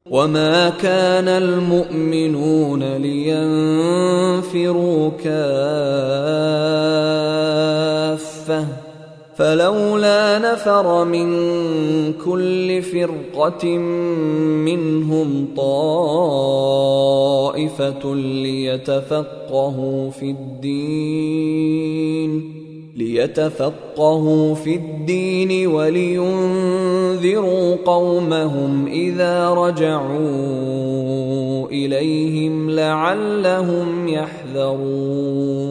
وما كان المؤمنون لينفروا كافة فلولا نفر من كل فرقة منهم طائفة ليتفقهوا في الدين ولينذروا قومهم إذا رجعوا إليهم لعلهم يحذرون